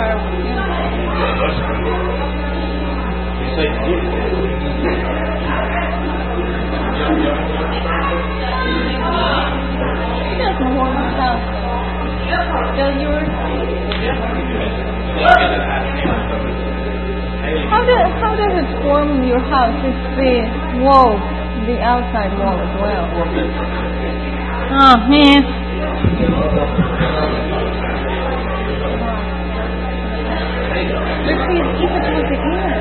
part of Him. He doesn't warm His house. Does yours? How does it warm your house? It's the wall, the outside wall as well. Oh, man. But see, if it was the inner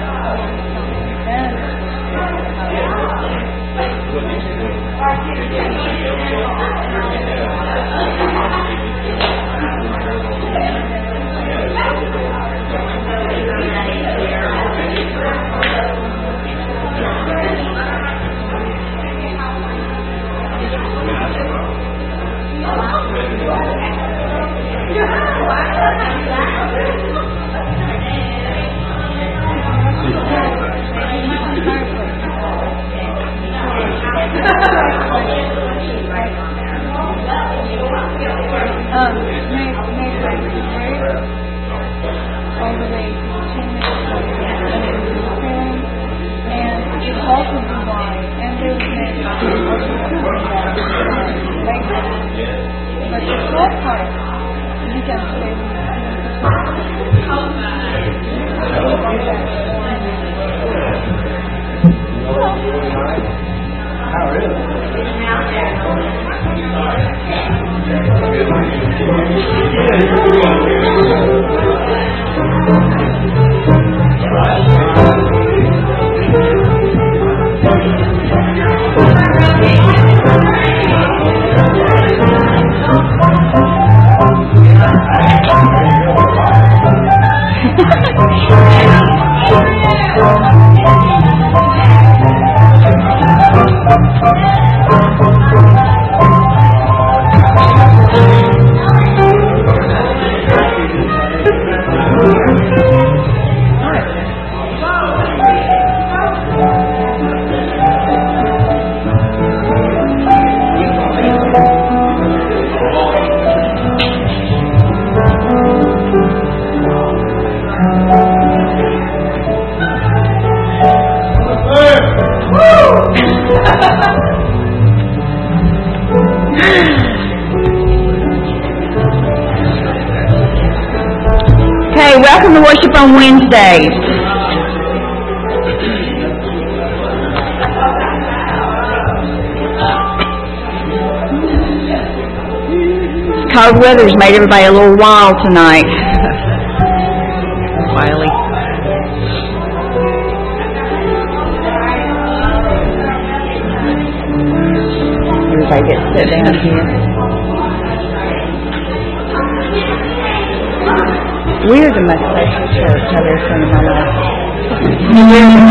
Welcome to worship on Wednesdays. Cold weather's made everybody a little wild tonight. Wiley. Everybody gets sit down here. We're the most social church I've ever seen in my life. We're the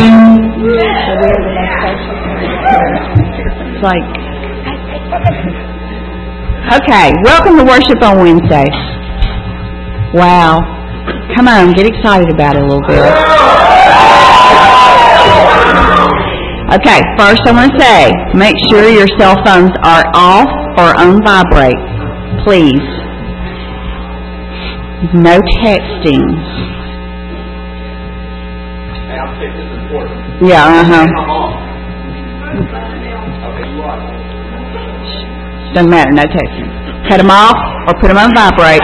most social church. It's like, okay, welcome to worship on Wednesday. Wow. Come on, get excited about it a little bit. Okay, first I want to say, make sure your cell phones are off or on vibrate, please. No texting. Yeah, Doesn't matter, no texting. Cut them off or put them on vibrate.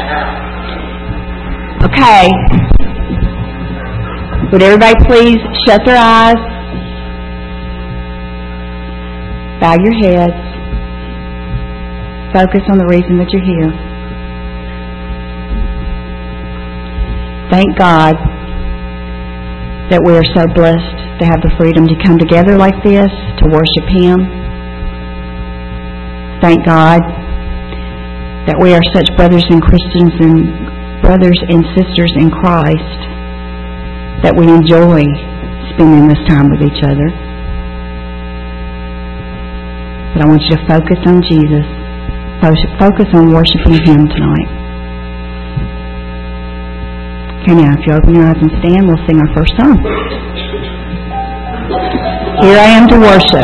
Okay. Would everybody please shut their eyes? Bow your heads. Focus on the reason that you're here. Thank God that we are so blessed to have the freedom to come together like this, to worship Him. Thank God that we are such brothers and Christians and brothers and sisters in Christ, that we enjoy spending this time with each other. But I want you to focus on Jesus. Focus on worshiping Him tonight. Okay, now, if you open your eyes and stand, we'll sing our first song. Here I am to worship.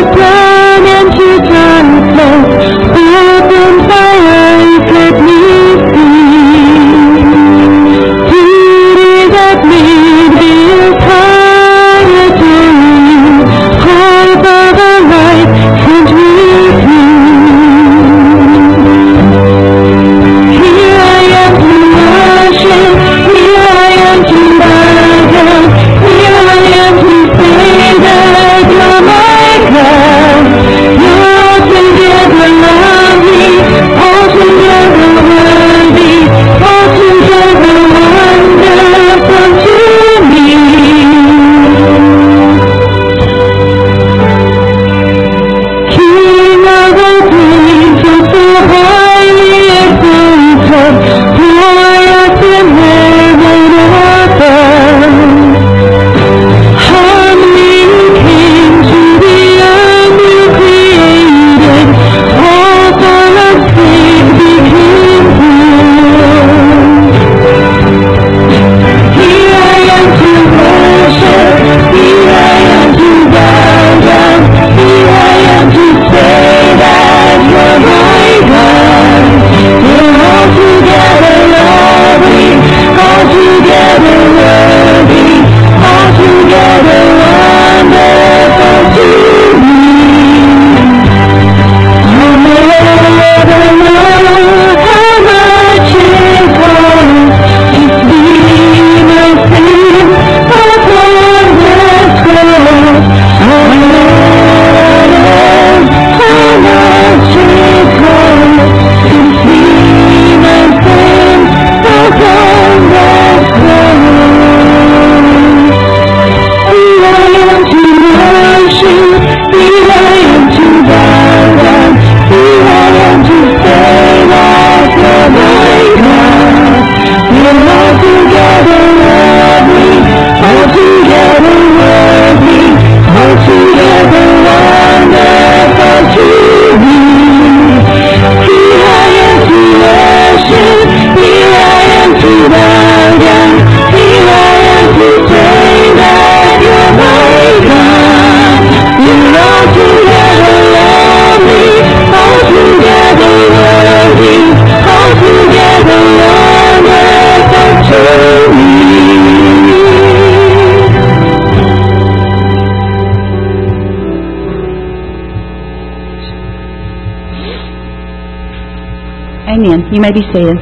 down into darkness, open my eyes, let me see. Beauty that made this heart adore you, hope of a life sent with you. Here I am to worship, here I am to bow down, here I am to say that you're my God. You're altogether lovely, altogether worthy, altogether wonderful to me. King of all creatures, so highly exalted, glorious in heaven above. Humbly you came to the earth you created, all for our sake became poor. Here I am to worship, here I am to bow down, here I am to say that you're my God. You're altogether lovely, altogether worthy, altogether wonderful to me. I'll never know how much it costs to see my sin upon the cross. I'll never know how much it costs to see my sin upon the cross. Here I am to worship, here I am to bow down, here I am to say that you're my God. You're altogether lovely, altogether worthy, altogether wonderful to me. Here I am to worship, here I am to bow down, here I am to say that you're my God. You're altogether lovely, altogether worthy, altogether wonderful to me. Amen. You may be seated.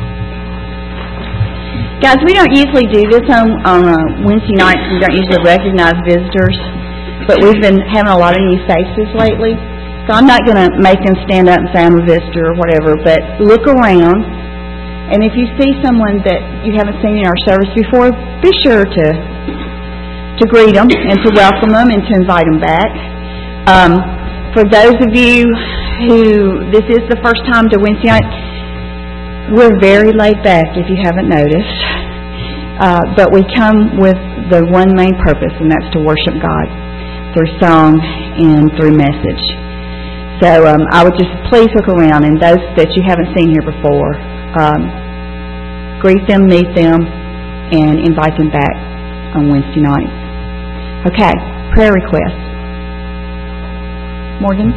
Guys, we don't usually do this on Wednesday nights. We don't usually recognize visitors, but we've been having a lot of new faces lately. So I'm not going to make them stand up and say I'm a visitor or whatever, but look around, and if you see someone that you haven't seen in our service before, be sure to greet them and to welcome them and to invite them back. For those of you who this is the first time to Wednesday night, we're very laid back if you haven't noticed. But we come with the one main purpose, and that's to worship God through song and through message. So I would just please look around, and those that you haven't seen here before, greet them, meet them, and invite them back on Wednesday nights. Okay, prayer requests. Morgan?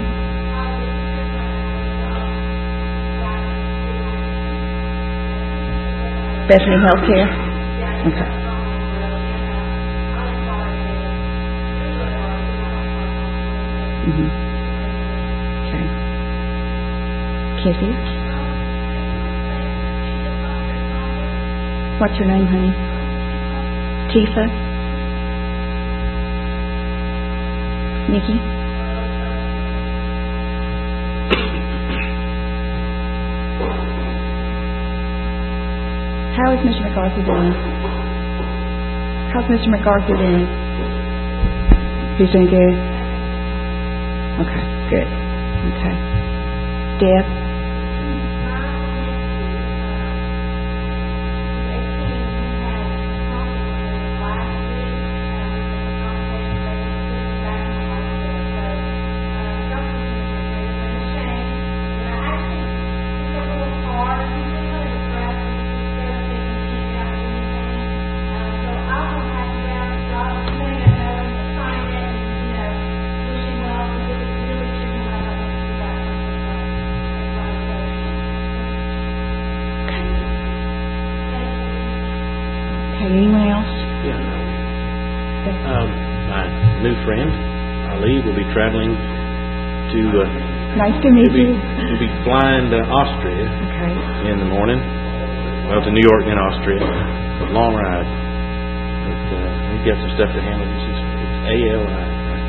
Bethany Healthcare? Okay. Mm-hmm. Okay. Kathy? What's your name, honey? Tifa? Nikki? How is Mr. MacArthur doing? How's Mr. MacArthur doing? He's doing good? Okay, good. Okay. Deb? new friend, Ali, will be traveling to... nice to meet you. We'll be flying to Austria in the morning. Well, to New York and Austria. It's a long ride. But we've got some stuff to handle. It's ALI.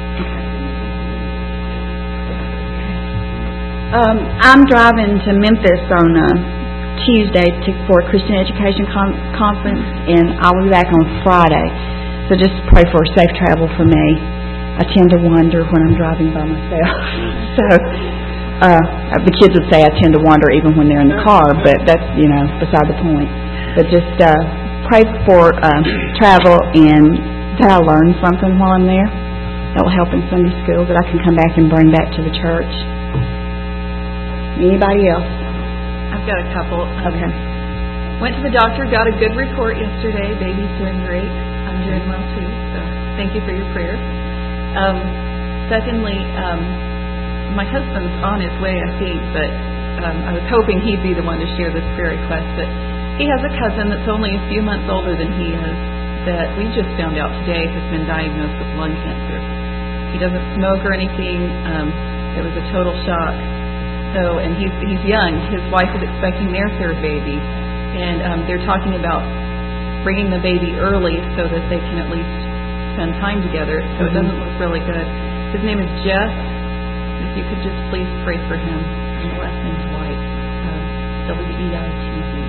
I'm driving to Memphis on Tuesday for a Christian Education Conference, and I will be back on Friday. So just pray for safe travel for me. I tend to wander when I'm driving by myself. So the kids would say I tend to wander even when they're in the car, but that's, beside the point. But just pray for travel and that I learn something while I'm there that will help in Sunday school that I can come back and bring back to the church. Anybody else? I've got a couple. Okay. Went to the doctor, got a good report yesterday. Baby's doing great. I'm doing well too. So thank you for your prayers. Secondly, my husband's on his way, I think, but I was hoping he'd be the one to share this prayer request. But he has a cousin that's only a few months older than he is that we just found out today has been diagnosed with lung cancer. He doesn't smoke or anything. It was a total shock. So, and he's young. His wife is expecting their third baby, and they're talking about bringing the baby early so that they can at least spend time together. So it doesn't look really good. His name is Jeff. If you could just please pray for him. And the last name is White. W-E-I-T-Z.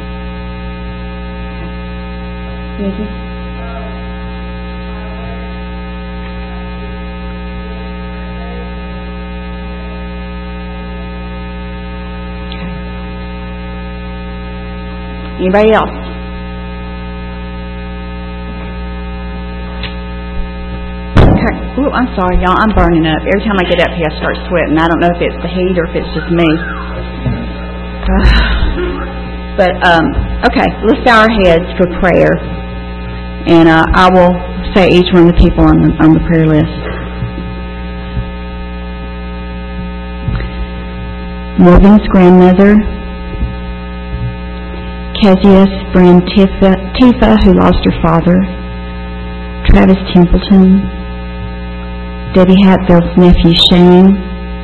Nikki? Anybody else? Okay. Ooh, I'm sorry, y'all. I'm burning up. Every time I get up here, I start sweating. I don't know if it's the heat or if it's just me. Okay. Let's bow our heads for prayer. And I will say each one of the people on the prayer list. Morgan's grandmother, Kezia's friend Tifa, who lost her father, Travis Templeton, Debbie Hatfield's nephew Shane,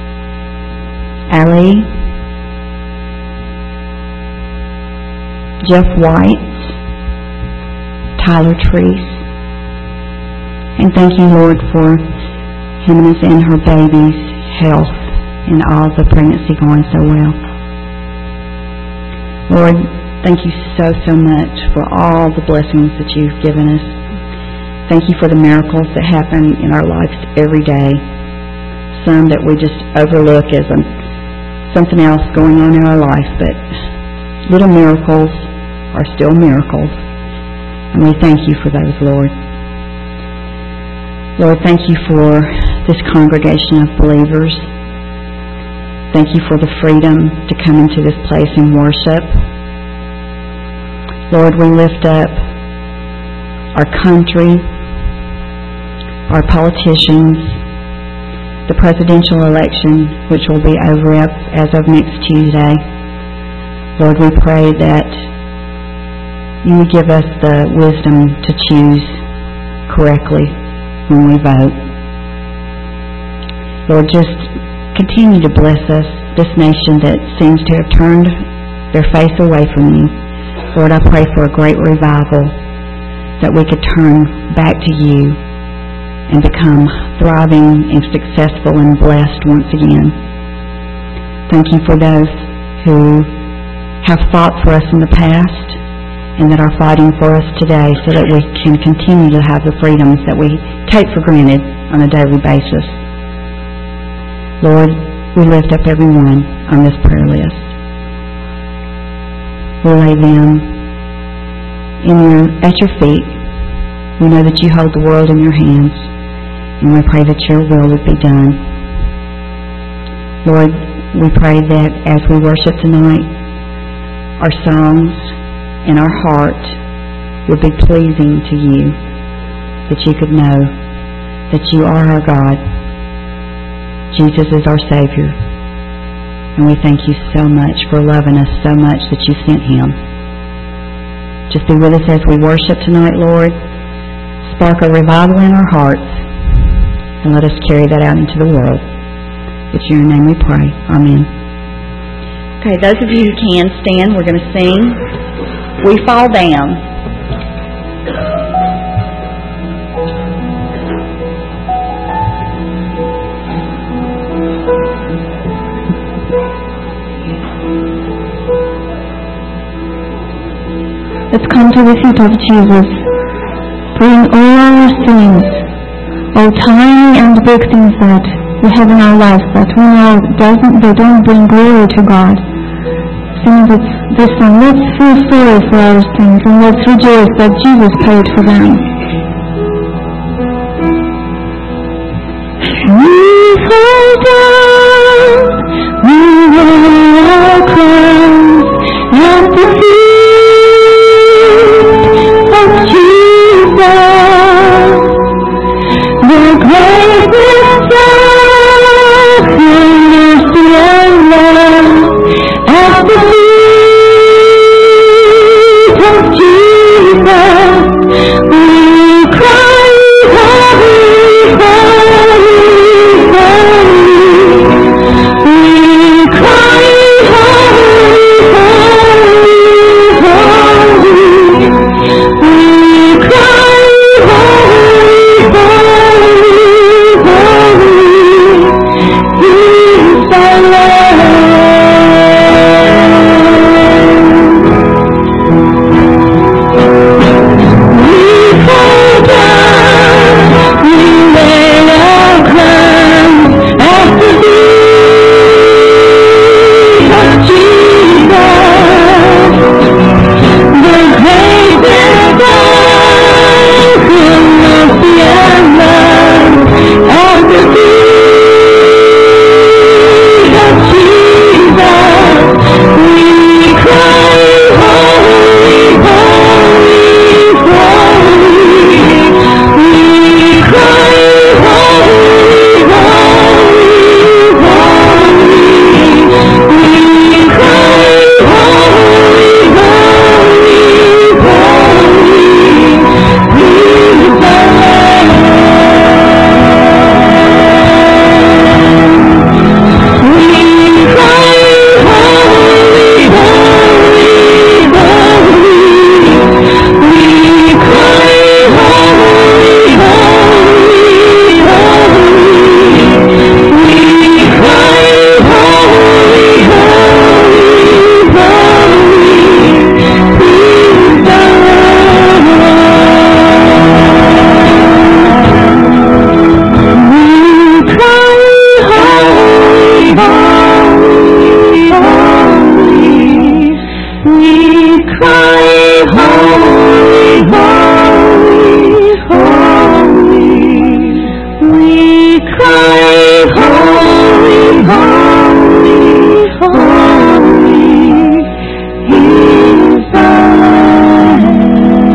Ali, Jeff White, Tyler Treese, and thank you, Lord, for him and her baby's health and all the pregnancy going so well. Lord, thank you so much for all the blessings that you've given us. Thank you for the miracles that happen in our lives every day. Some that we just overlook as something else going on in our life, but little miracles are still miracles. And we thank you for those, Lord. Lord, thank you for this congregation of believers. Thank you for the freedom to come into this place and worship. Lord, we lift up our country, our politicians, the presidential election, which will be over as of next Tuesday. Lord, we pray that you would give us the wisdom to choose correctly when we vote. Lord, just continue to bless us, this nation that seems to have turned their face away from you. Lord, I pray for a great revival, that we could turn back to you and become thriving and successful and blessed once again. Thank you for those who have fought for us in the past and that are fighting for us today so that we can continue to have the freedoms that we take for granted on a daily basis. Lord, we lift up everyone on this prayer list. We lay them at your feet. We know that you hold the world in your hands, and we pray that your will would be done. Lord, we pray that as we worship tonight, our songs and our heart would be pleasing to you, that you could know that you are our God. Jesus is our Savior. And we thank you so much for loving us so much that you sent him. Just be with us as we worship tonight, Lord. Spark a revival in our hearts. and let us carry that out into the world. It's in your name we pray. Amen. Okay, those of you who can stand, we're going to sing We Fall Down. Let's come to the feet of Jesus, bring all our sins, all tiny and big things that we have in our lives that we know they don't bring glory to God. Sing this song. Let's feel sorry for our sins and let's rejoice that Jesus paid for them. We fall down, we lay our crowns at the feet of Jesus, the greatest love and mercy and love, at the feet of Jesus, we cry, holy, holy, holy. We cry, holy, holy, holy. We cry, holy, holy, holy. He is our Lord. We fall down, we lay our crowns at the feet of Jesus, the greatest love and mercy and love, at the feet of Jesus, we cry, holy, holy, holy. We cry, holy, holy, holy. We cry, holy, holy, holy. He is our Lord. We cry, holy, holy, holy. We cry, holy, holy, holy. We cry, holy, holy, holy. He is our Lord. We cry, holy, holy, holy. We cry, holy, holy, holy. We cry, holy, holy, holy. He is our Lamb.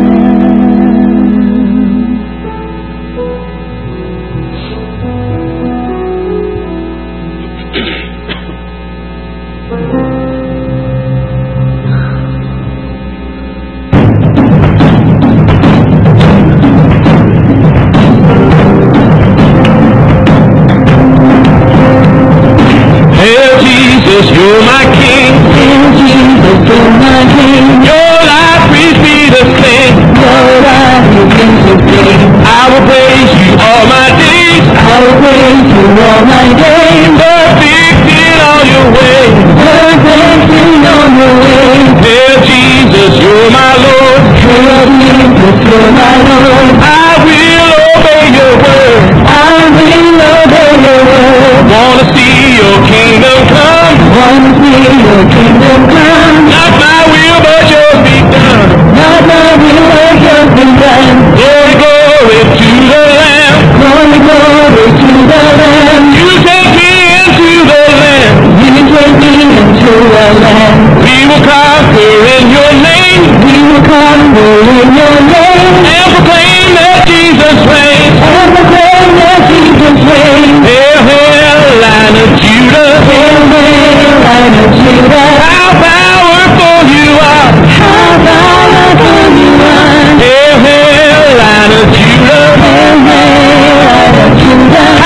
Hail Jesus, you're my King. Hail Jesus, you're my King. Your life brings me to sing. Your life is in to sing. I will praise you all my days. I will praise you all my days. Perfect in all your ways. Perfect in all your ways. Hail Jesus, you're my Lord. Hail Jesus, you're my Lord. I will obey your word. I will obey your word. Wanna see your kingdom come. Want to see your kingdom come. Not my will, but yours be done. Not my will, but yours be done. Glory, glory to the Lamb. Glory, glory to the Lamb. You take me into the land. You take me into the land. We will conquer in your name. We will conquer in your name. And proclaim that Jesus reigns. And proclaim that Jesus reigns. Hail, hail, Lion of Judah. Hail, hail, Lion of Judah. How powerful you are. How powerful you are. Hail, hail, Lion of Judah. Hail, hail, Lion of Judah.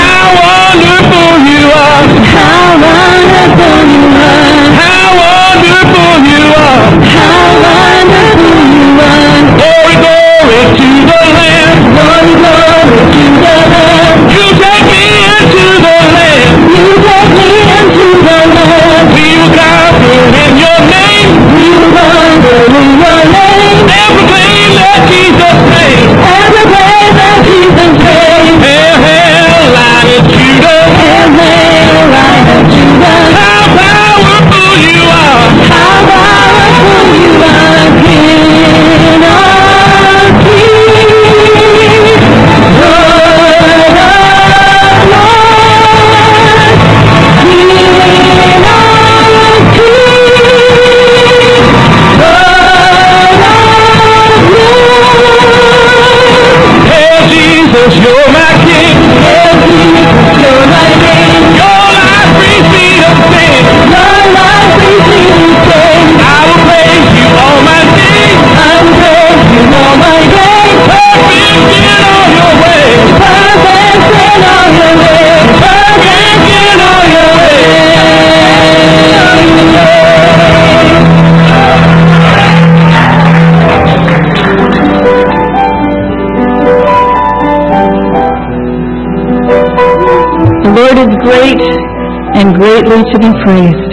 Lord is great and greatly to be praised.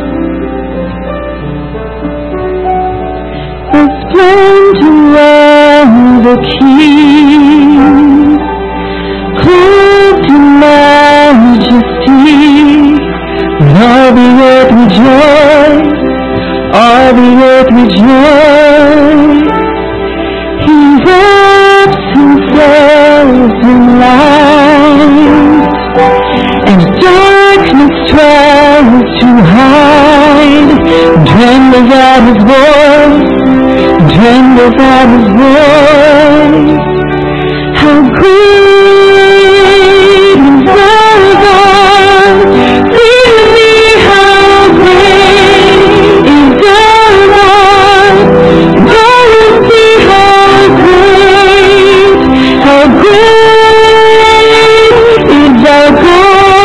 The splendor of the King, clothed in majesty, all the earth rejoice, all the earth rejoice. He wraps himself in light, and darkness tries to hide. Trembles at his voice, trembles at his voice. How great is our God! Sing with me, how great is our God! Go and see how great is our God!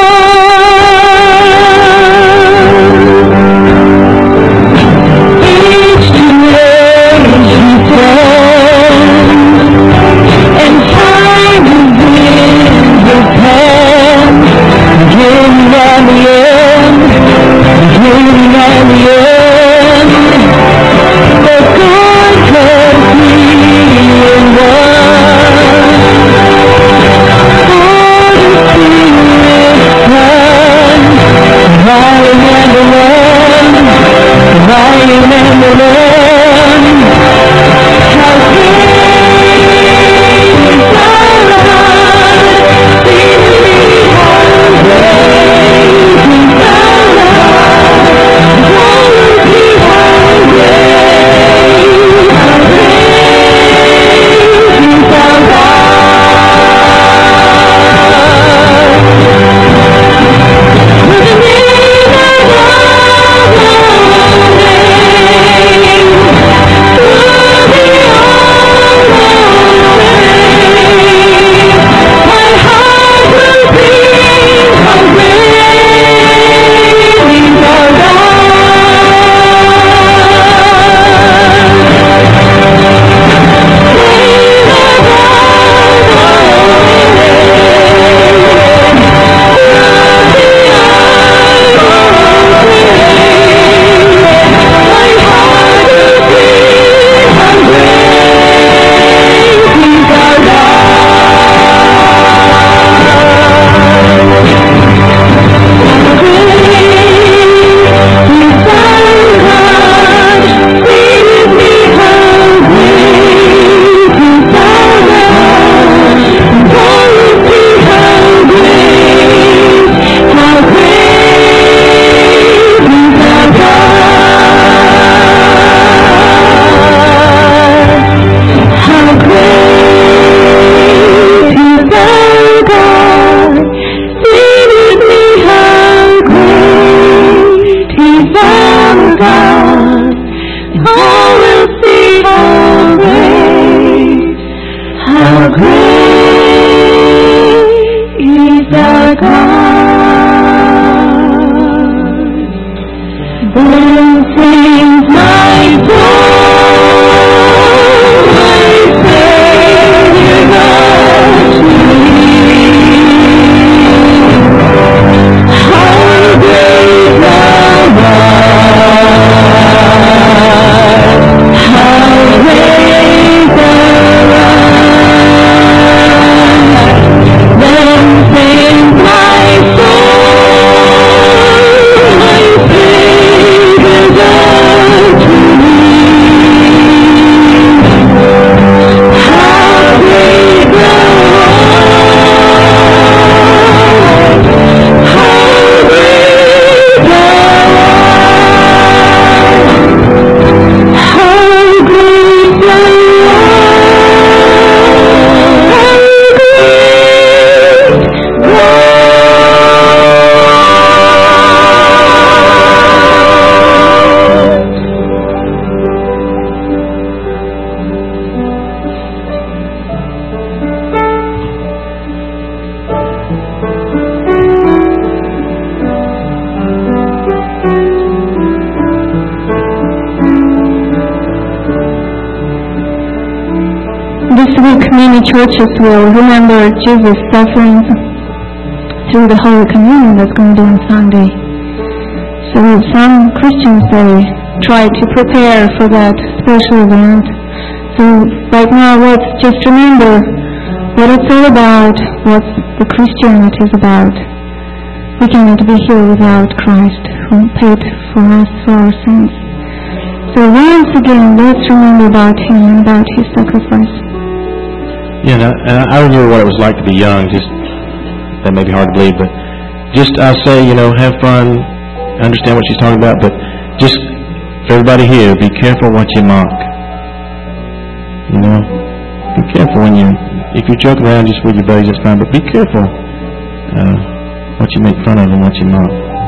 Age to age he stands, and time is in his hand. Beginning and the end, beginning and the end. The God can be in one. Holy Spirit, Son, lying and the Lamb, lying and the Lamb. How great is our God! Sing with me, how great is our God! Go and see how great is our God! With the name above all names, worthy of all praise, my heart will sing how great is our This week, many churches will remember Jesus' sufferings through the Holy Communion that's going to be on Sunday. So some Christians, they try to prepare for that special event. So right now, let's just remember what it's all about, what the Christianity is about. We cannot be here without Christ, who paid for us for our sins. So once again, let's remember about Him and about His sacrifice. Yeah, and I remember what it was like to be young. Just that may be hard to believe, but just I say, have fun. I understand what she's talking about, but just for everybody here, be careful what you mock. Be careful if you joke around just with your buddies, that's fine, but be careful what you make fun of and what you mock.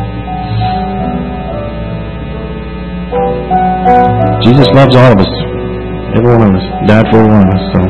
Jesus loves all of us, every one of us, died for every one of us. So.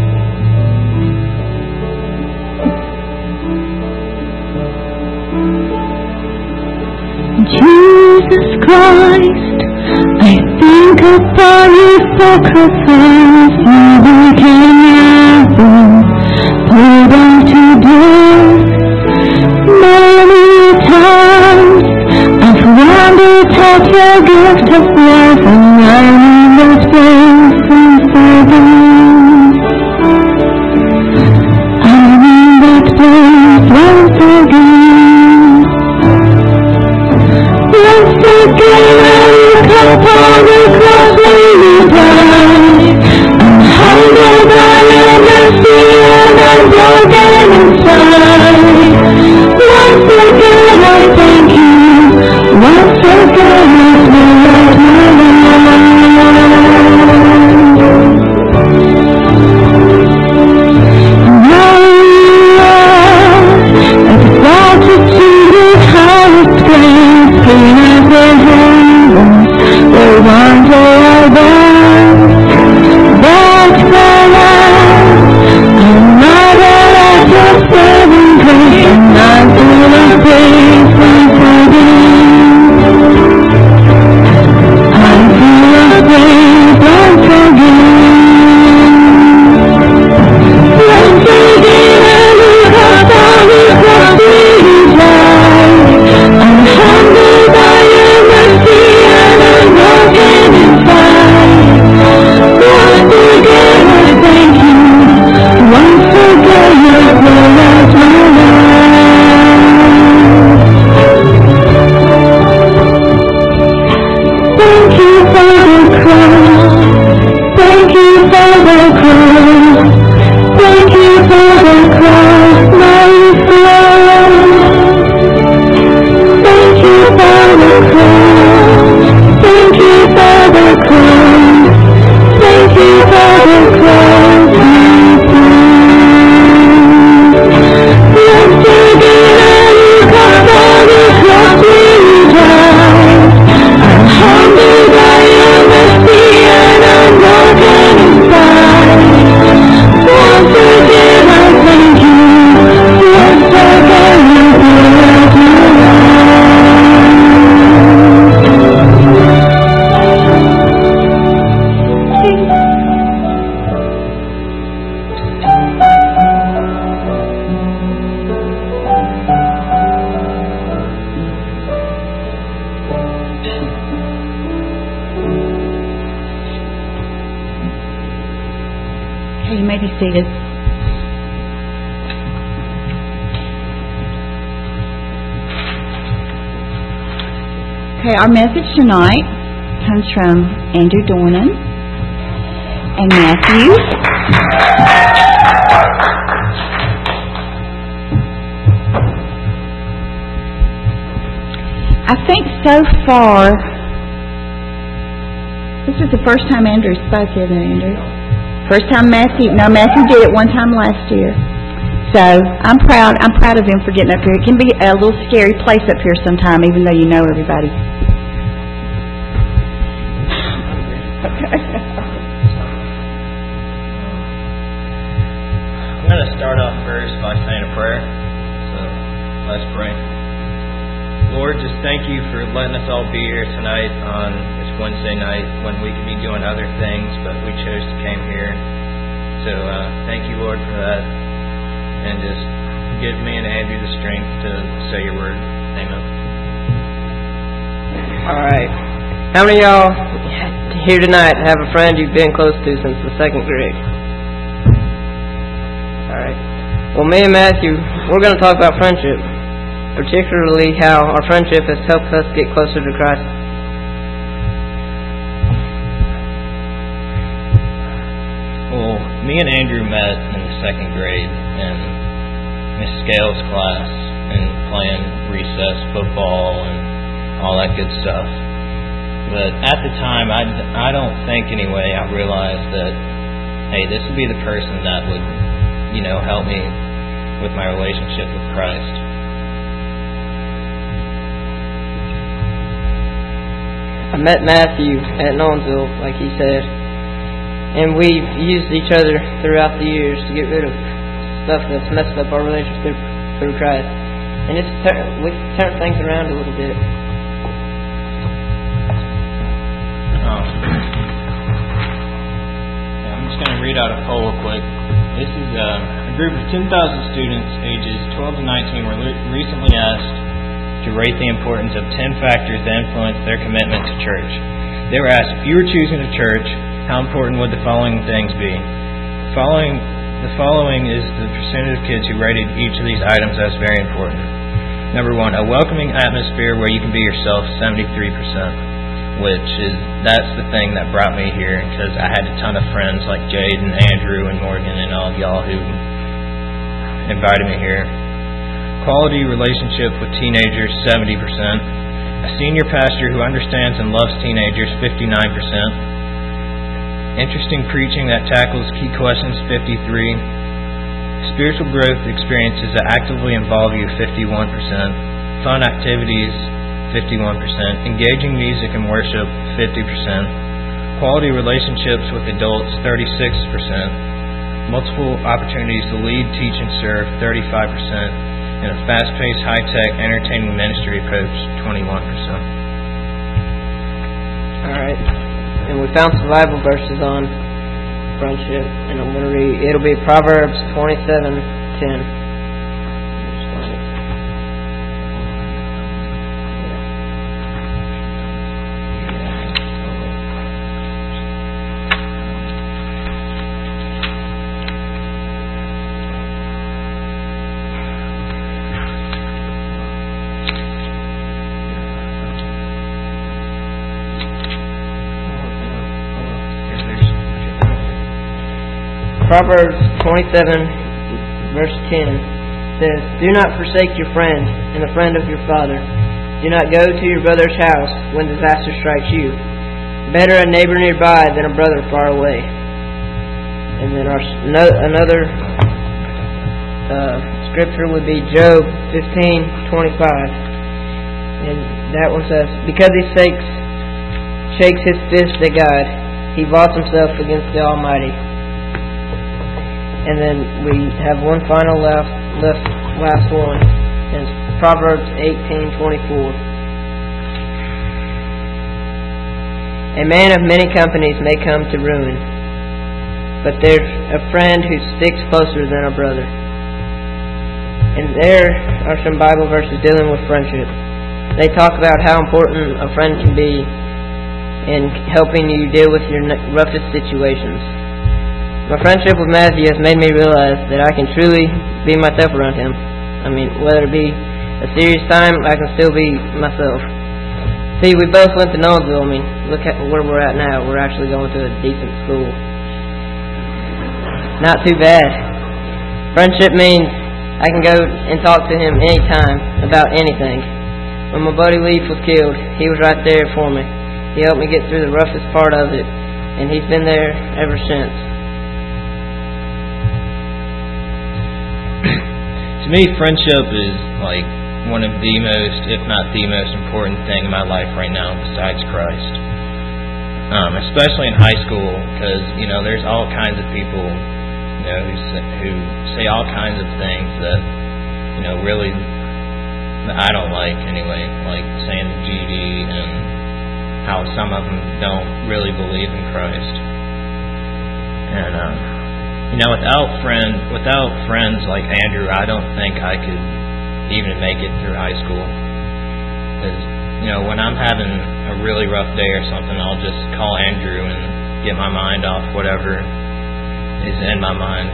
Jesus Christ, I think upon His sacrifice. You became nothing, put down to death. Many times I've wondered at Your gift of life, and I need that place inside me. I need that place once again. Once again I look upon the cross where You died. I'm humbled by Your mercy and I'm broken inside. Once again I thank You. Once again I surrender my life. Now You are exalted to the highest place. King of the heavens, where one day I bound. But when I'm not at Your saving grace, and I'm full of praise once again. I'm full of praise once again. Once again I look upon the cross where You died. I'm humbled by Your mercy and I'm broken inside. Once again I thank You. Once again I pour out my life. Thank You for the cross. Thank You for the cross. Thank You for the cross, my Lord. Thank You for the cross. Thank You for the cross. Thank You for the cross, my friend. Once again I look upon the cross where You died. I'm humbled by Your mercy and I'm broken inside. Once again I thank You. Once again I pour out my Okay, you may be seated. Okay, our message tonight comes from Andrew Dornan and Matthew. I think so far, this is the first time Andrew spoke, isn't it, Andrew? First time Matthew did it one time last year. So I'm proud of him for getting up here. It can be a little scary place up here sometime, even though you know everybody. Okay. I'm going to start off first by saying a prayer. So let's pray. Lord, just thank You for letting us all be here tonight on this Wednesday night when we could be doing other things, but we chose to come here. So thank You, Lord, for that. And just give me and Andrew the strength to say your word. Amen. All right. How many of y'all here tonight have a friend you've been close to since the 2nd grade? All right. Well, me and Matthew, we're going to talk about friendship, particularly how our friendship has helped us get closer to Christ. Well, me and Andrew met in the 2nd grade in Miss Scales' class and playing recess football and all that good stuff. But at the time, I don't think anyway, I realized that, hey, this would be the person that would, help me with my relationship with Christ. I met Matthew at Nolensville, like he said, and we've used each other throughout the years to get rid of stuff that's messed up our relationship through Christ. And we've turned things around a little bit. I'm just going to read out a poll real quick. This is a group of 10,000 students ages 12 to 19 were recently asked to rate the importance of 10 factors that influence their commitment to church. They were asked, if you were choosing a church, how important would the following things be? The following is the percentage of kids who rated each of these items as very important. Number 1, a welcoming atmosphere where you can be yourself, 73%. That's the thing that brought me here, because I had a ton of friends like Jade and Andrew and Morgan and all of y'all who invited me here. Quality relationship with teenagers, 70%. A senior pastor who understands and loves teenagers, 59%. Interesting preaching that tackles key questions, 53%. Spiritual growth experiences that actively involve you, 51%. Fun activities, 51%. Engaging music and worship, 50%. Quality relationships with adults, 36%. Multiple opportunities to lead, teach, and serve, 35%. And a fast-paced, high-tech, entertaining ministry approach, 21%. All right. And we found some Bible verses on friendship, and I'm going to read. It'll be Proverbs 27:10. Proverbs 27, verse 10 says, do not forsake your friend and the friend of your father. Do not go to your brother's house when disaster strikes you. Better a neighbor nearby than a brother far away. And then another scripture would be Job 15:25. And that one says, because he shakes his fist at God, he vaunts himself against the Almighty. And then we have one final last one. It's Proverbs 18:24. A man of many companies may come to ruin, but there's a friend who sticks closer than a brother. And there are some Bible verses dealing with friendship. They talk about how important a friend can be in helping you deal with your roughest situations. My friendship with Matthew has made me realize that I can truly be myself around him. I mean, whether it be a serious time, I can still be myself. See, we both went to Nolensville. I mean, look at where we're at now. We're actually going to a decent school. Not too bad. Friendship means I can go and talk to him anytime about anything. When my buddy Leaf was killed, he was right there for me. He helped me get through the roughest part of it, and he's been there ever since. To me, friendship is like one of the most, if not the most important thing in my life right now besides Christ. Especially in high school, because, there's all kinds of people, who say all kinds of things that, really, that I don't like anyway, like saying the GD and how some of them don't really believe in Christ. And, without friends like Andrew, I don't think I could even make it through high school. Because, when I'm having a really rough day or something, I'll just call Andrew and get my mind off whatever is in my mind.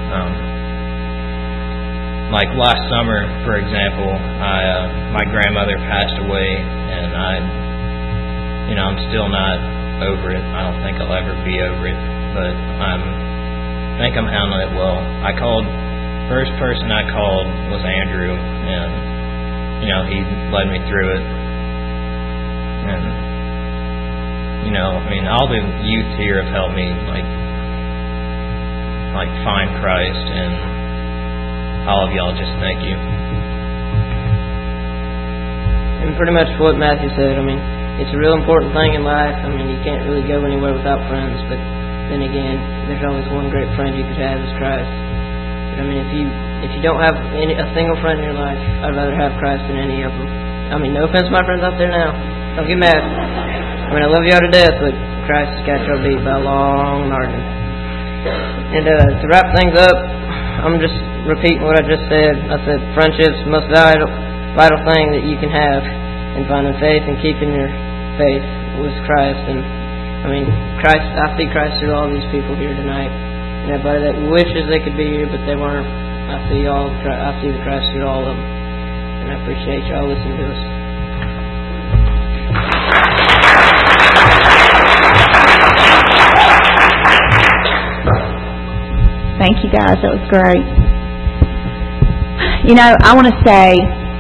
Like last summer, for example, my grandmother passed away, and I'm still not over it. I don't think I'll ever be over it, but I think I'm handling it well. First person I called was Andrew, and he led me through it. And all the youth here have helped me like find Christ, and all of y'all, just thank you. And pretty much what Matthew said, it's a real important thing in life. You can't really go anywhere without friends, but then again, there's always one great friend you could have is Christ. But if you don't have a single friend in your life, I'd rather have Christ than any of them. No offense to my friends out there now. Don't get mad. I love y'all to death, but Christ has got y'all beat by a long margin. And to wrap things up, I'm just repeating what I just said. I said friendship's the most vital thing that you can have in finding faith and keeping your faith with Christ. And Christ, I see Christ through all these people here tonight. And everybody that wishes they could be here but they weren't, I see the Christ through all of them. And I appreciate y'all listening to us. Thank you guys, that was great. I want to say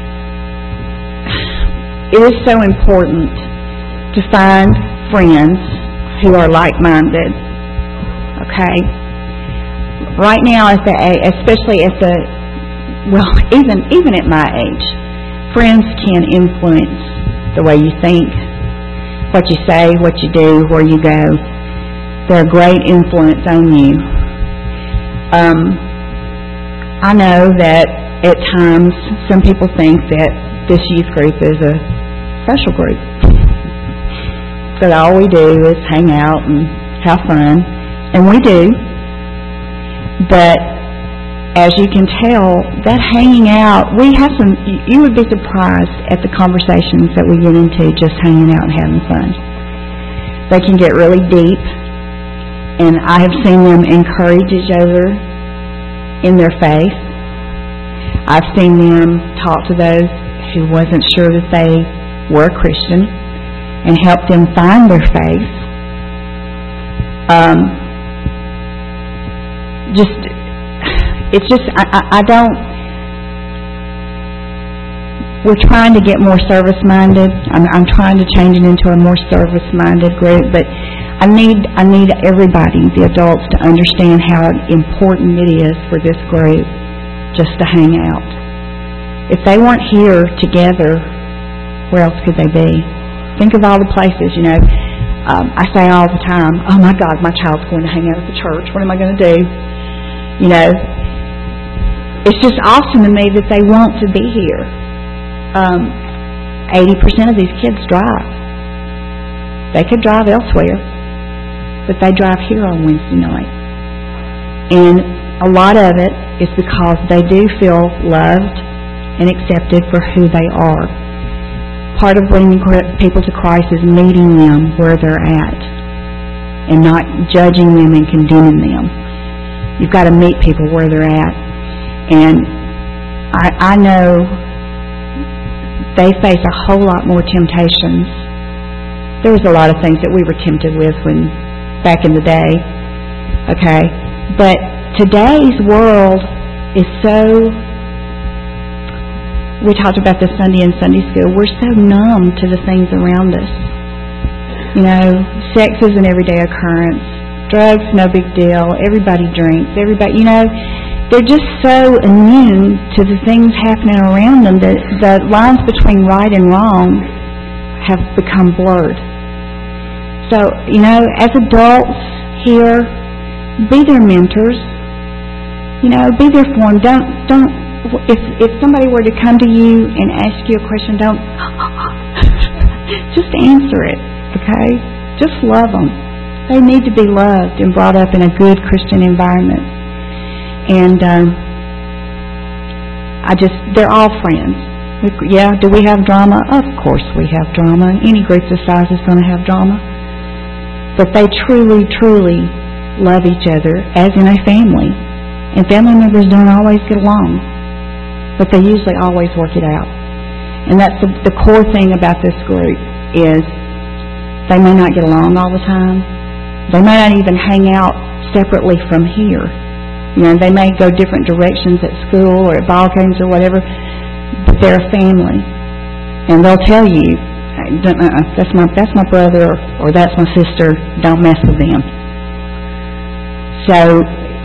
it is so important to find friends who are like-minded. Okay? Right now, especially even at my age, friends can influence the way you think, what you say, what you do, where you go. They're a great influence on you. I know that at times some people think that this youth group is a social group. That all we do is hang out and have fun. And we do. But as you can tell, that hanging out, you would be surprised at the conversations that we get into just hanging out and having fun. They can get really deep. And I have seen them encourage each other in their faith. I've seen them talk to those who wasn't sure that they were a Christian and help them find their faith. We're trying to get more service-minded. I'm trying to change it into a more service-minded group, but I need everybody, the adults, to understand how important it is for this group just to hang out. If they weren't here together, where else could they be? Think of all the places, I say all the time, oh my God, my child's going to hang out at the church. What am I going to do? It's just awesome to me that they want to be here. 80% of these kids drive. They could drive elsewhere, but they drive here on Wednesday night. And a lot of it is because they do feel loved and accepted for who they are. Part of bringing people to Christ is meeting them where they're at and not judging them and condemning them. You've got to meet people where they're at. And I know they face a whole lot more temptations. There was a lot of things that we were tempted with back in the day. Okay? But today's world is so... We talked about this Sunday in Sunday school. We're so numb to the things around us. Sex is an everyday occurrence. Drugs, no big deal. Everybody drinks. Everybody, they're just so immune to the things happening around them that the lines between right and wrong have become blurred. So, as adults here, be their mentors. Be there for them. Don't. If somebody were to come to you and ask you a question, don't just answer it. Okay? Just love them. They need to be loved and brought up in a good Christian environment. And they're all friends. Do we have drama? Of course we have drama. Any group this size is going to have drama. But they truly, truly love each other as in a family. And family members don't always get along, but they usually always work it out. And that's the core thing about this group is they may not get along all the time. They may not even hang out separately from here. They may go different directions at school or at ball games or whatever, but they're a family. And they'll tell you, that's my brother or that's my sister, don't mess with them. So,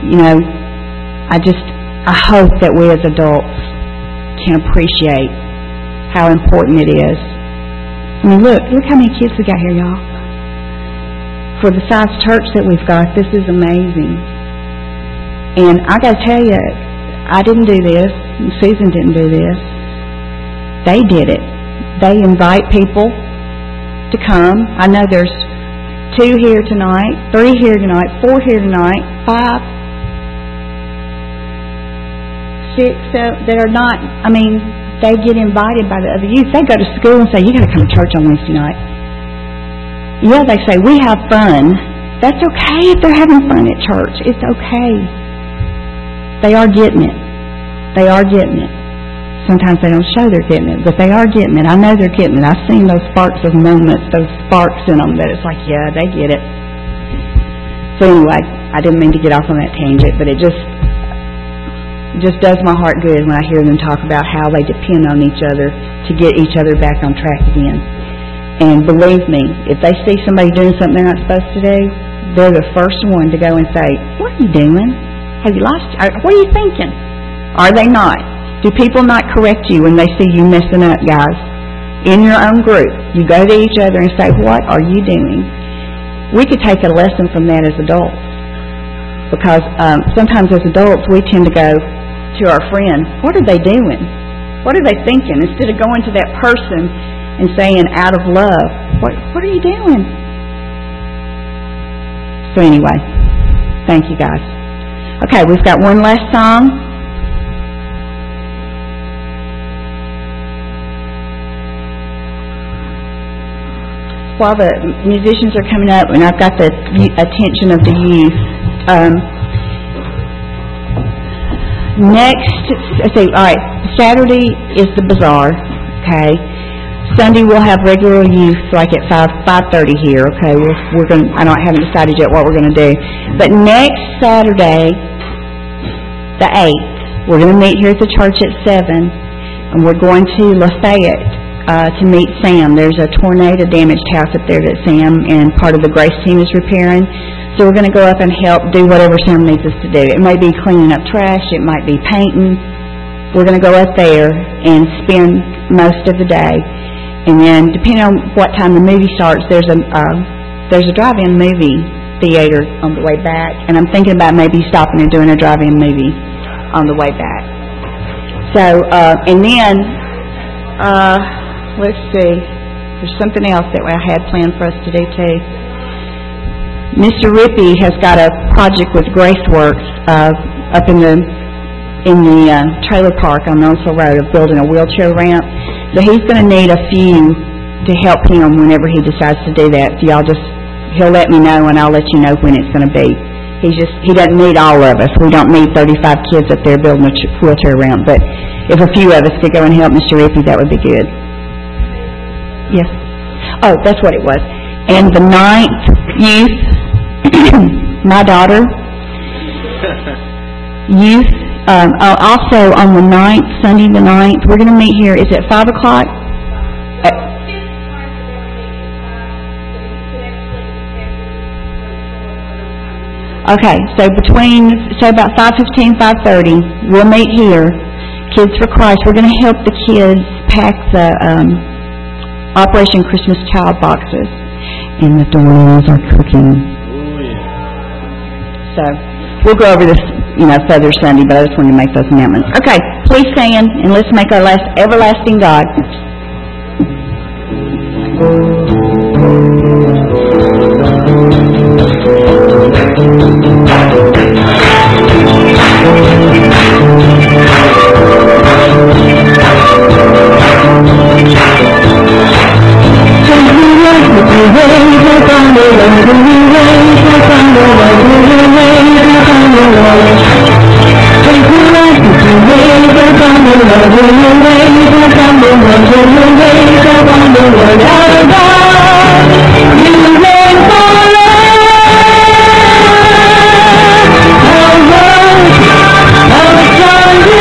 I hope that we as adults can appreciate how important it is. Look how many kids we got here, y'all. For the size church that we've got, this is amazing. And I got to tell you, I didn't do this, and Susan didn't do this. They did it. They invite people to come. I know there's 2 here tonight, 3 here tonight, 4 here tonight, 5, 6, 7 that are not, they get invited by the other youth. They go to school and say, you got to come to church on Wednesday night. Yeah, they say, we have fun. That's okay if they're having fun at church. It's okay. They are getting it. They are getting it. Sometimes they don't show they're getting it, but they are getting it. I know they're getting it. I've seen those sparks of moments, those sparks in them that it's like, yeah, they get it. So anyway, I didn't mean to get off on that tangent, but it just does my heart good when I hear them talk about how they depend on each other to get each other back on track again. And believe me, if they see somebody doing something they're not supposed to do, they're the first one to go and say, what are you doing? Have you lost? What are you thinking? Are they not? Do people not correct you when they see you messing up, guys? In your own group, you go to each other and say, what are you doing? We could take a lesson from that as adults. Because sometimes as adults, we tend to go to our friend, what are they doing? What are they thinking? Instead of going to that person and saying out of love, what are you doing? So anyway, thank you guys. Okay, we've got one last song. While the musicians are coming up and I've got the attention of the youth, Saturday is the bazaar, okay? Sunday we'll have regular youth like at 5:30 here, okay? I haven't decided yet what we're going to do. But next Saturday, the 8th, we're going to meet here at the church at 7, and we're going to Lafayette to meet Sam. There's a tornado damaged house up there that Sam and part of the Grace team is repairing. So we're going to go up and help do whatever Sam needs us to do. It may be cleaning up trash. It might be painting. We're going to go up there and spend most of the day. And then, depending on what time the movie starts, there's a drive-in movie theater on the way back. And I'm thinking about maybe stopping and doing a drive-in movie on the way back. So, and then, let's see. There's something else that I had planned for us to do too. Mr. Rippey has got a project with GraceWorks up in the trailer park on Knoxville Road of building a wheelchair ramp. So he's going to need a few to help him whenever he decides to do that. So he'll let me know and I'll let you know when it's going to be. He doesn't need all of us. We don't need 35 kids up there building a wheelchair ramp. But if a few of us could go and help Mr. Rippey, that would be good. Yes. Oh, that's what it was. And the 9th youth, my daughter, youth, also on the 9th, Sunday the 9th, we're going to meet here. Is it 5 o'clock? Okay, so about 5:15, 5:30, we'll meet here. Kids for Christ. We're going to help the kids pack the Operation Christmas Child boxes. And the Dorleans are cooking. Oh, yeah. So we'll go over this, further Sunday, but I just wanted to make those amendments. Okay, please stand and let's make our last everlasting God. when we wait upon the Lord our God. You reign forever. How much, how strong you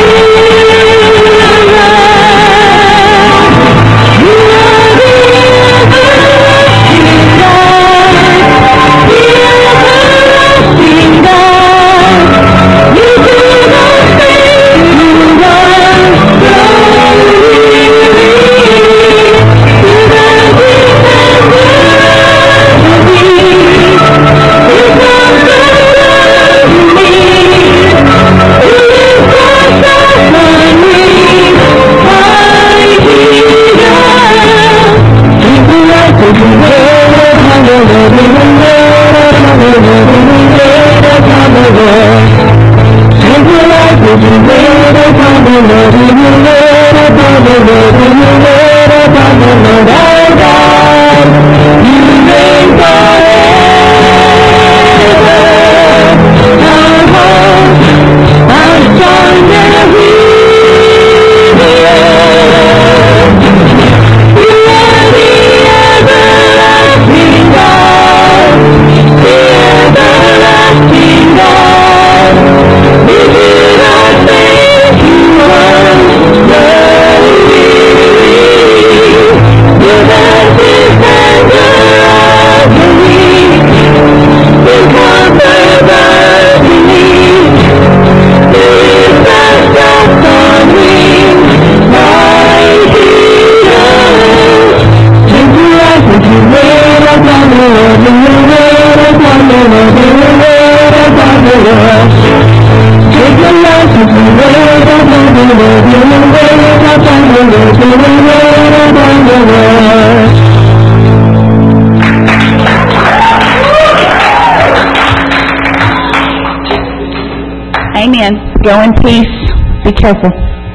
Amen. Go in peace. Be careful.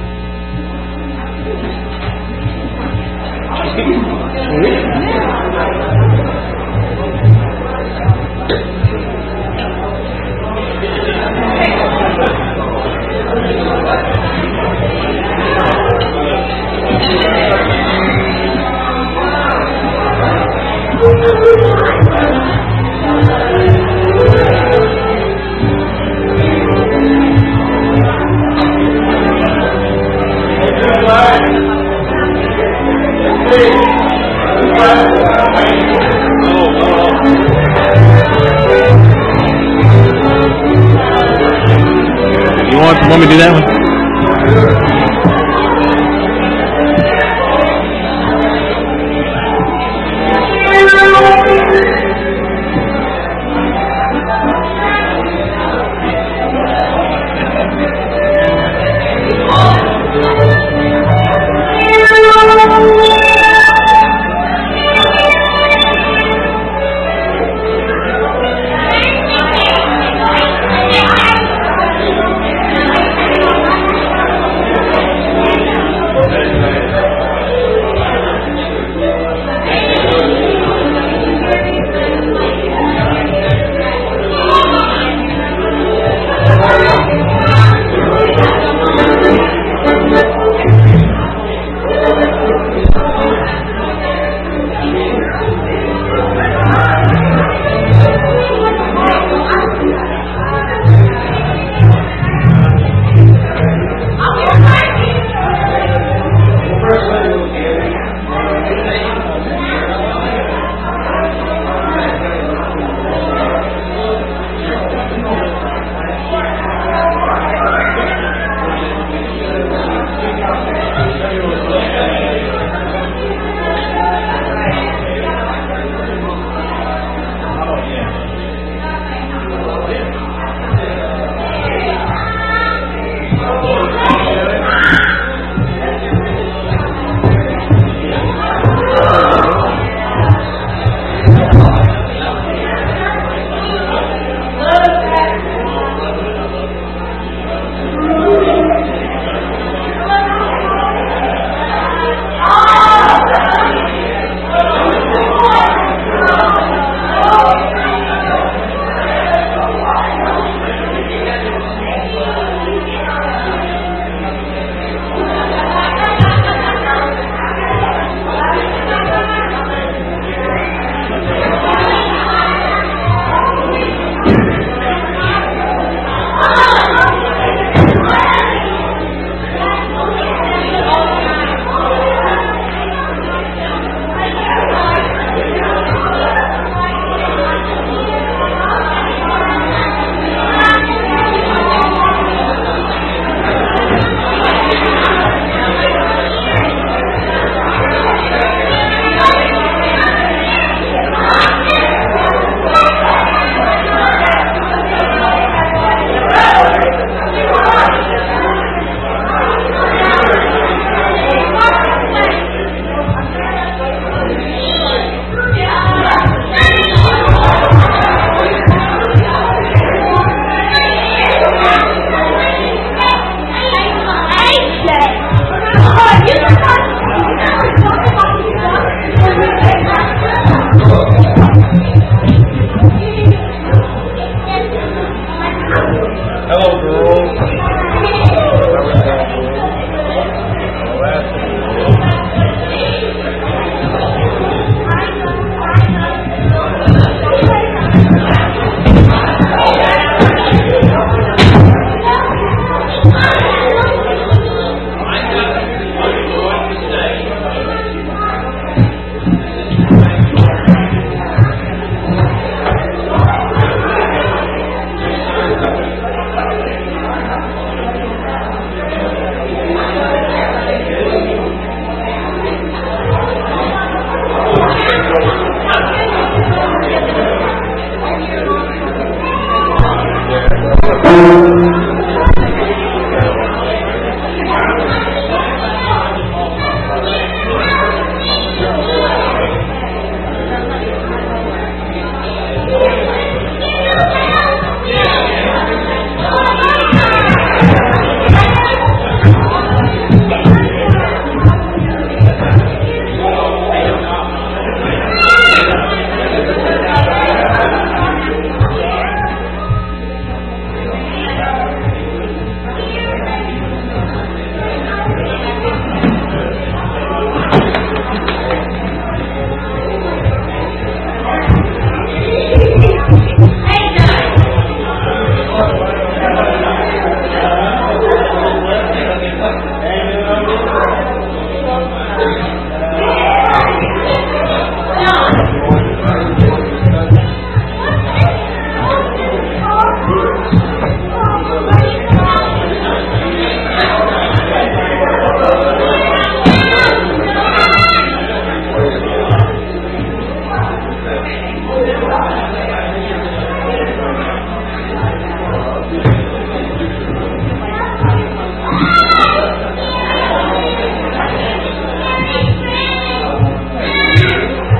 Want me to do that one?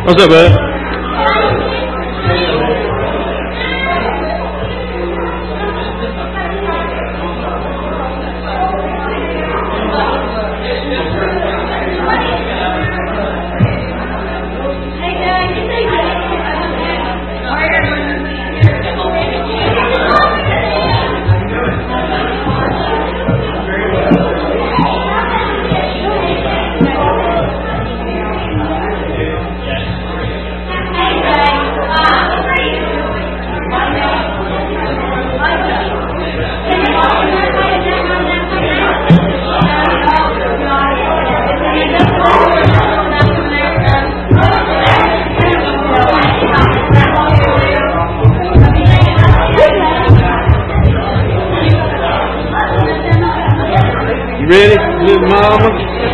What's up, bud? Ready, little mama?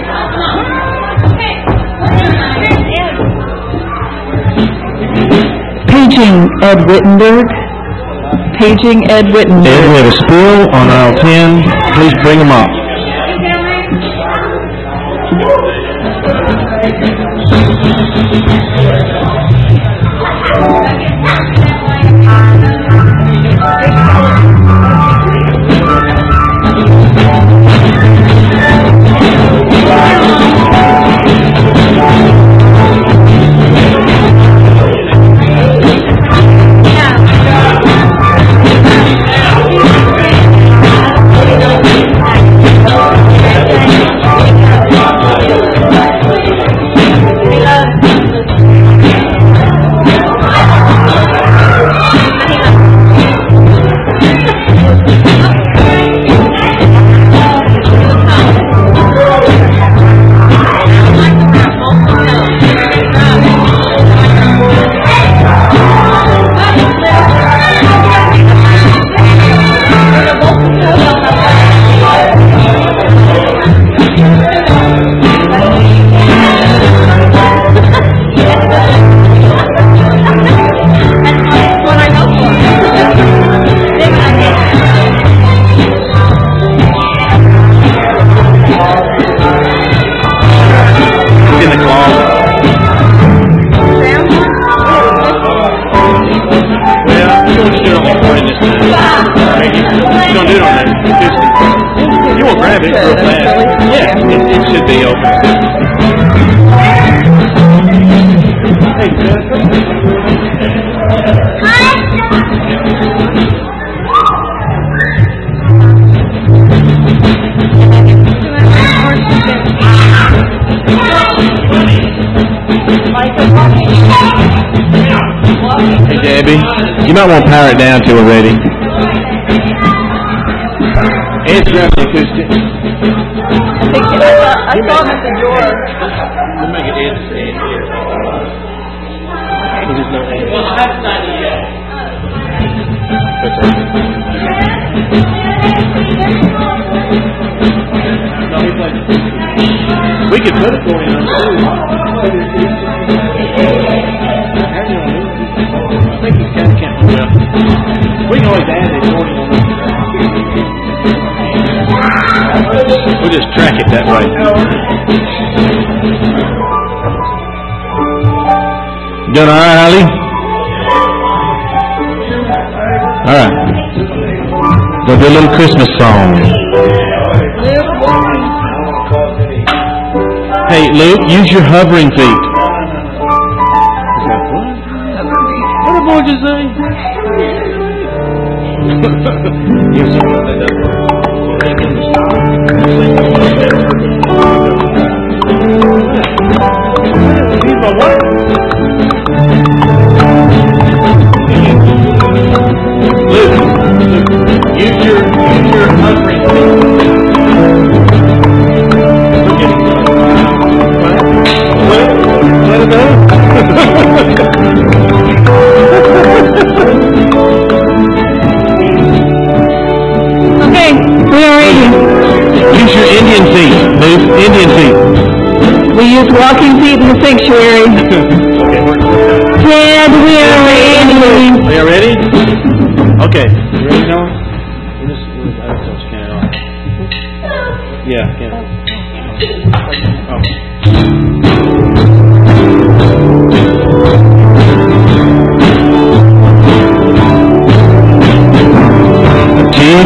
Paging Ed Wittenberg. Paging Ed Wittenberg. Ed, we have a spill on aisle 10. Please bring them up. You might want to power it down till we're ready. Ed's grabbing the acoustic. I saw him at the door. We'll make it Ed stand here. There's no Ed. Well, I haven't signed it yet. That's okay. No, he played it. We could put it for him, too. I think he's kind of counting well. We can always add it for him. We'll just track it that way. Doing all right, Holly? All right. We'll do a little Christmas song. Hey, Luke, use your hovering feet. What did boy just say? Use your hovering feet. Let it go. Okay, we are ready. Use your Indian feet, Luke. Indian feet. We use walking feet in the sanctuary. Ted, we are ready. Are you ready? Okay. You ready, Noah? I don't touch can off. Yeah, can. Oh.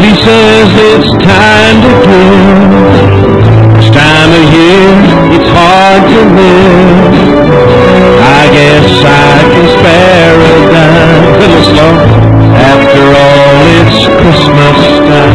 baby says it's time to give. This time of year, it's hard to live. I guess I can spare a dime. A little slow. After all, it's Christmas time.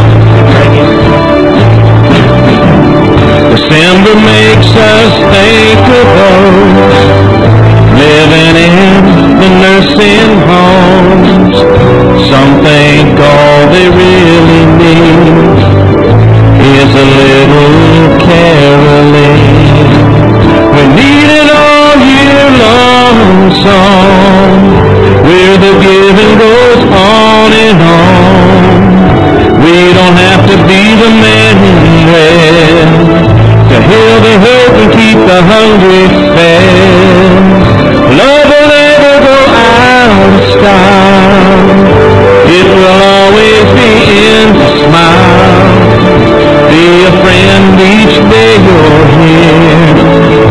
December makes us think of those living in the nursing homes. Some think all they really need is a little caroling. We need it all year long song, where the giving goes on and on. We don't have to be the man in red to heal the hurt and keep the hungry fed. Love will never go out of style. It will always be in the smile. Be a friend each day you're here.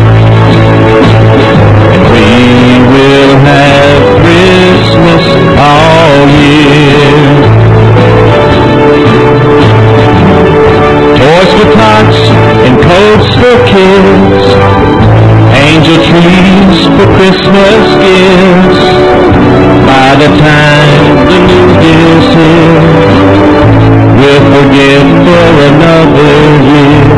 And we will have Christmas all year. Toys for tots and coats for kids, angel trees for Christmas gifts. By the time the new year's here, we'll forget for another year.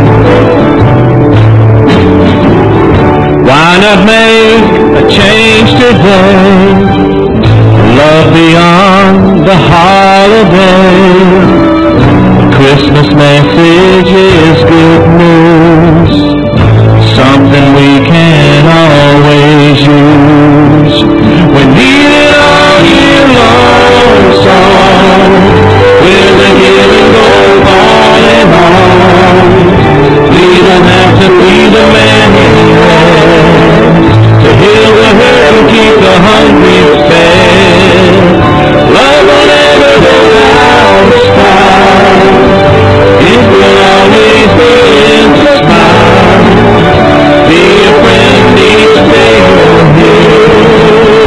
Why not make a change today? Love beyond the holiday. Christmas message is good news, something we can always use. We need it all year long song, where the giving goes on and on. We don't have to be the man in red to heal the hurt and keep the hungry fed. Love will never go out of style. It will always be in the smile. Be a friend each day you're here.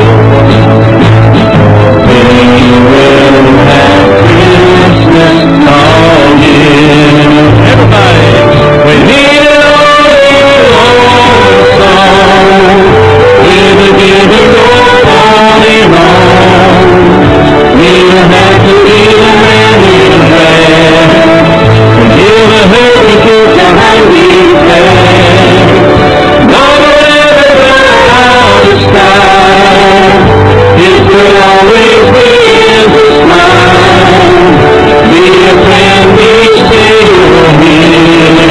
We will have Christmas all year. Everybody, we need it all year long song, with the giving goes on and on. We don't have to be the man in red. Heal the hurt and keep the hungry fed. No one ever go out of style. It will always be in the smile. Be a friend each day you're here.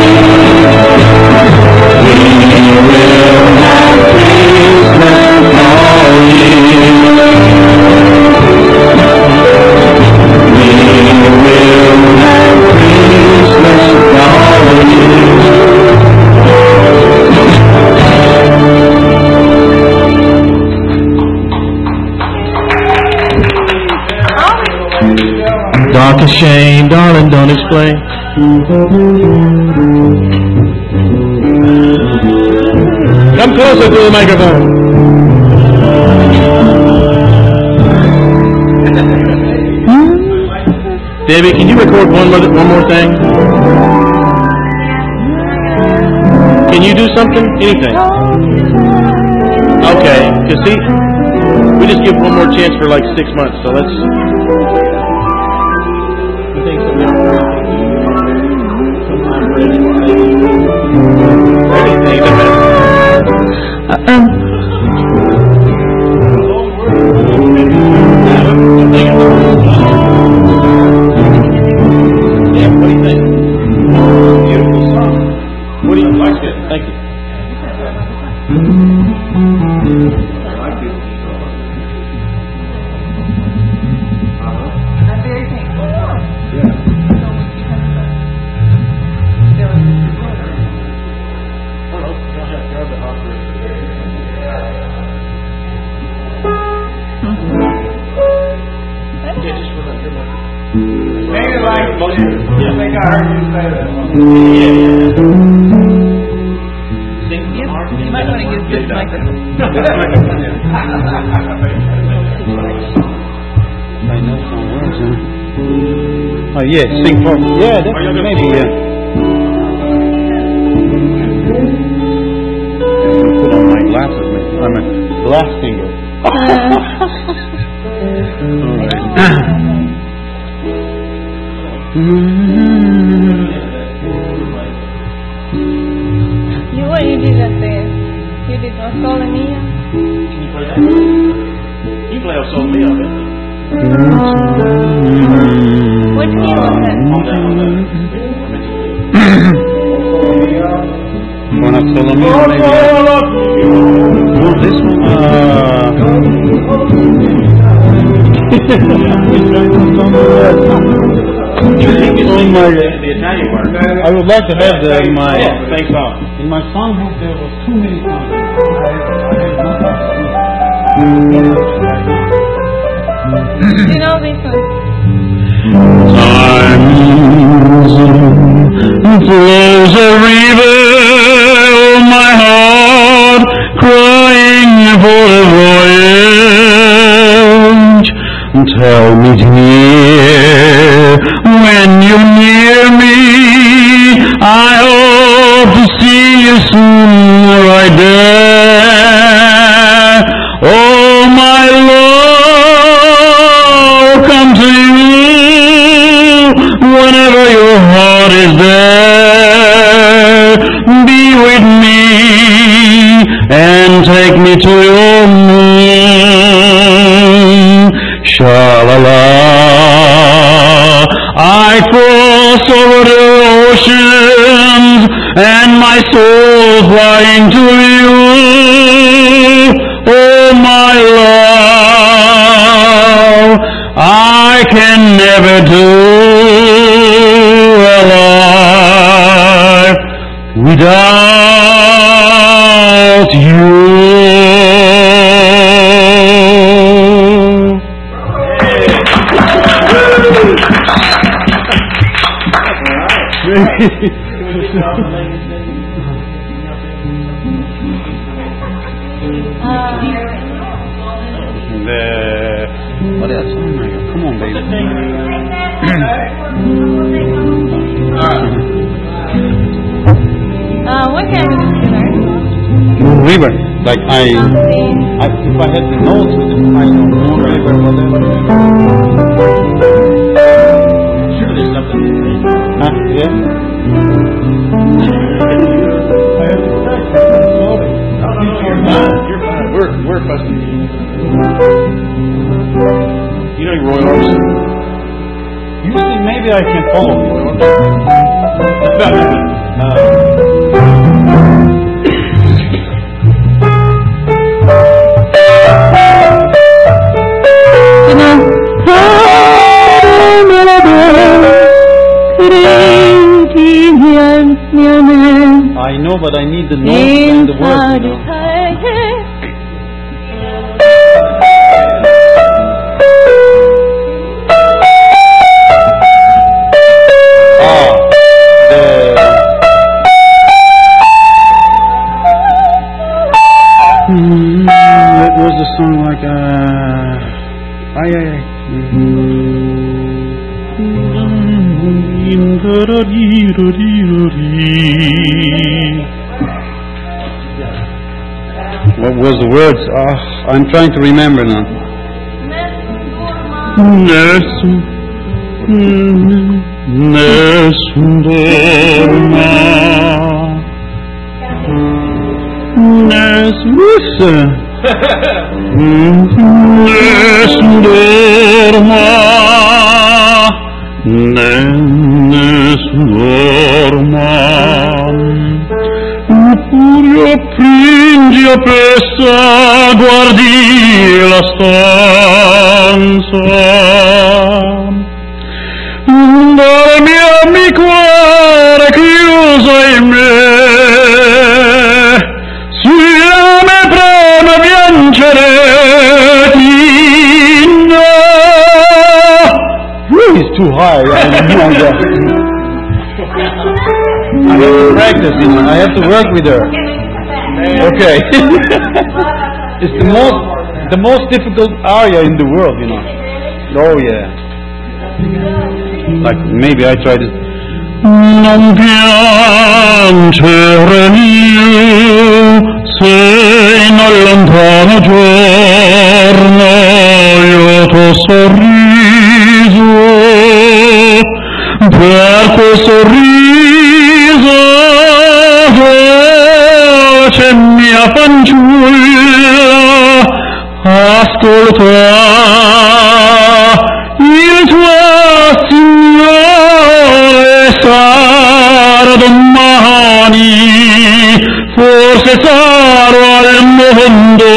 We will have Christmas all year. We will have Christmas all year. Darkest shame, darling, don't explain. Come closer to the microphone. Debbie, can you record one more thing? Can you do something? Anything? Okay, because see, we just give one more chance for like 6 months, so let's... You think anything, doesn't matter. Yeah, what do you think? Beautiful song. What do you like it? Thank you. I like it. That very thing. Yeah. Sing it like you do. I think I heard you say that. You might want to use this microphone. I know some words, huh? Oh, yeah, sing for me. Yeah, that's maybe, yeah. I'm going to put on my glasses. I'm a glass singer. All right. What you did that there? You did not Sole Mia? Can you play that? You play a Sole Mia, I bet. What key was that? One of Sole Mia, maybe. Oh, this one. Oh my! The Italian part. I would like to have my thanks off. In my songbook there was too many songs. You know this one? Time flows a river, oh my heart, crying for a voyage. Tell me, dear, when you're near me, I hope to see you soon right there. Oh, my love, come to you whenever your heart is there. Be with me and take me to your moon. Sha-la-la, I cross over the oceans and my soul flying to you. Oh, my love, I can never do a life without you. What else? Oh my God! Come on, baby. What kind of music you learn? River, like if I had the notes with it, I know Moon River, whatever. Sure, there's something. Huh? Yeah. I have to practice. Slowly. No, you're fine. You're fine. We're fussing. You know Roy Orbison? Usually, maybe I can follow Roy Orbison. I know, but I need the notes and the words, you know. What was the song like? What was the words? I'm trying to remember now. Principe sa guardi la stanza, dormi a mi cuore chiuso in me, sulla me preme piangereti. It's too high. I have to practice, you know. I have to work with her. Okay. It's the most difficult aria in the world, you know. Oh yeah. Like maybe I tried it. Non piangere mio, se nel lontano giorno io t'ho sorriso, per quel sorriso dolce mia fanciulla, ascolta il tuo Signore sarà domani, forse sarò al mondo,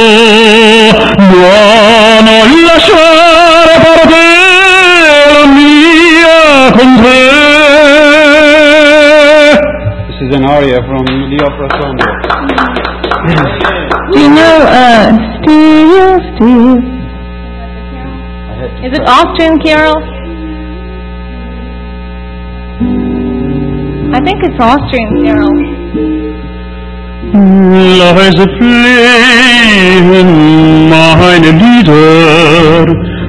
no, non lasciare partire la mia con te. This is an aria from the opera song. Do you know, Steve? Is it Austrian carol? I think it's Austrian carol. Leise fliehen meine Lieder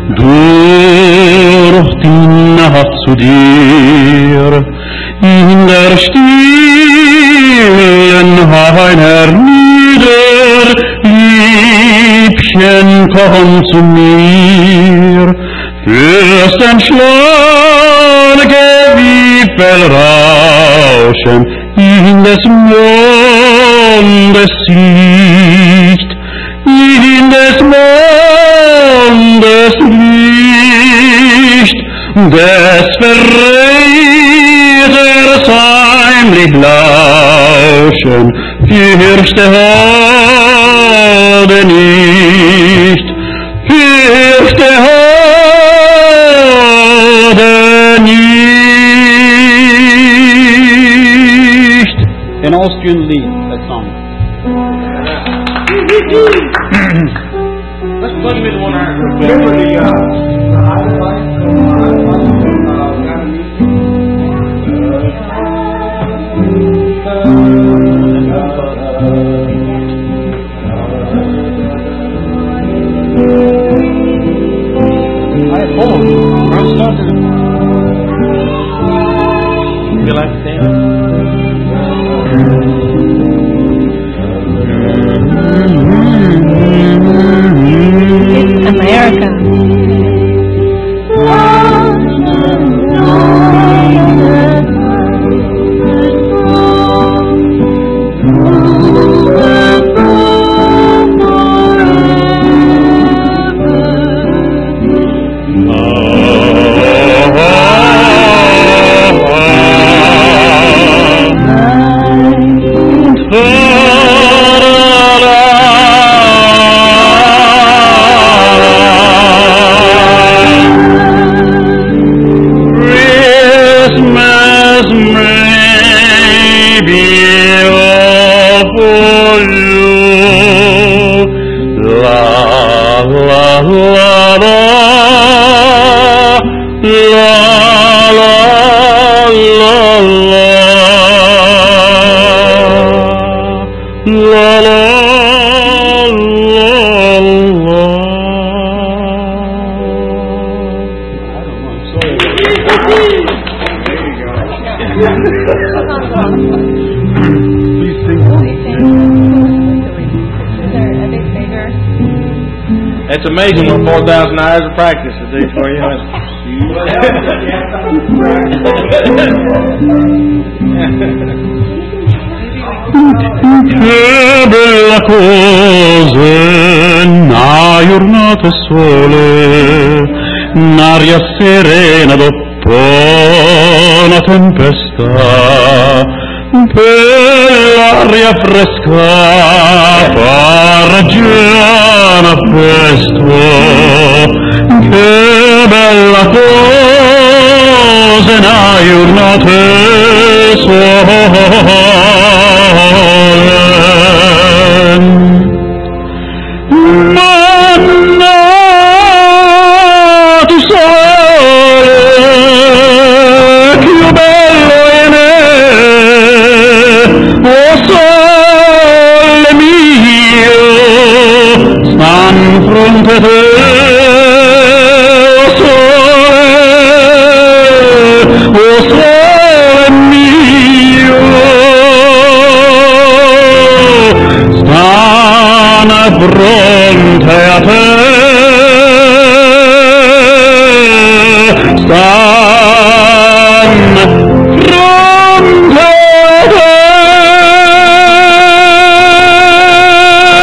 durch die Nacht zu dir, in der stillen Heiner nieder, Liebchen, komm zu mir, fühlst ein schlage Wiepelrauschen in des Mondes Licht, in des Mondes Licht, des Verräters heimlich lauschen, fürchte Horde nicht, fürchte Horde nicht. An Austrian lead, that song. Let's plug him into one iron. Remember the highlight You like to stand? It's American. It's amazing what 4,000 hours of practice will do for you. Che bella cosa, una giornata sole, un'aria serena dopo una tempesta, bell'aria fresca, parreggiana presto, che bella cosa, una giornata sole. Sole mio Brunn Theater